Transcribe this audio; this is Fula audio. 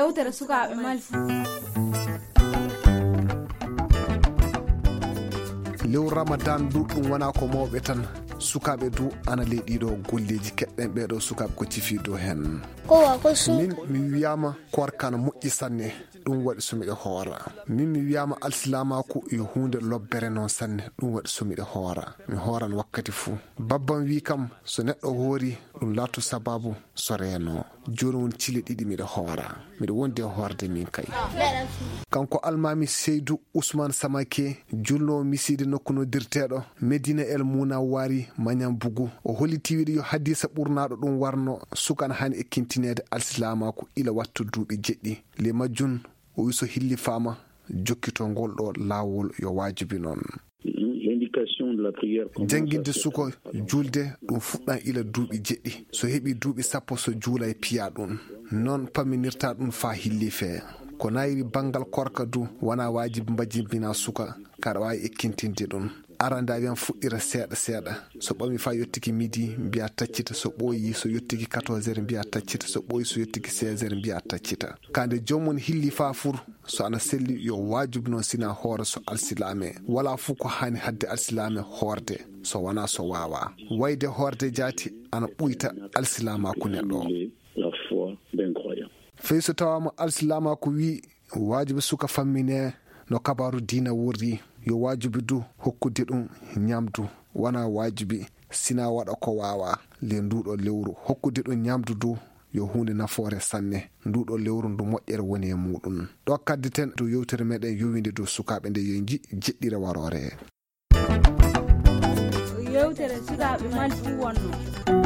yewtere sukaɓe malfu. lew ramadan duɗɗum wona ko mawɓe tan, sukaɓe du ana leyɗiɗo golleji keɗɗen ɓeɗo sukaɓe ko cifiɗo hen. min mi wiyama korkana moƴƴi sanne, ɗum waɗi somiɗe hoora. min mi wiyama alsilamaku yo hunde lobbere noon sanne, ɗum waɗi somiɗe hoora. mi hooran wakkati fuu. babbam wi kam so neɗɗo hoori ɗum lattu sababu so reeno. joni won cile ɗiɗi miɗe hoora, miɗe wondi e hoorde min kay. kanko almami Seydou Ousmane Samake, julno miside nokku nodirteɗo Medina El Mouna Wari Magnam Bougou, o holliti wiide yo hadisa ɓurnaɗo ɗum warno sukan hani ekkintinede alsilamaku ila wattu duuɓi jeɗɗi. le majjun o wi so hilli fama jokkito ngol ɗo lawol yo wajibi noon. jangguinde suko julde ɗum fuɗɗan ila duuɓi jeɗɗi, so heeɓi duuɓi sappo so juula e piya ɗum noon paminirta ɗum fa hilli fee. ko nayiri bangal korka du wona wajibi mbajimbina suka kaɗa wawi ekkintinde ɗum. aranda wiyan fuɗɗira seeɗa seeɗa, so ɓami fa yettiki midi mbiya taccita, so ɓooyi so yettiki 14h mbiya taccita, so ɓooyi so yettiki 16h mbiya taccita. kande joomum hilli fa fur so ana selli yo wajibi noon sina hoore so alsilame, wala fuu ko hani hadde alsilame hoorde so wona so wawa. wayde hoorde jaati ana ɓuyta alsilamaku neɗɗo o. fey so tawama alsilamaku wi wajibi suka fammine no kabaru dina wurri, yo wajibi du hokkude ɗum ñamdu, wona wajibi sina waɗa ko wawa. le nduɗo lewru hokkude ɗum ñamdu du yo hunde nafoore sanne. nduɗo lewru ndu moƴƴere woni e muɗum. ɗo kadditen dow yewtere meɗen yowinde dow sukaɓe nde yo jeɗɗire warore. yewtere sukaɓe malfu wonno.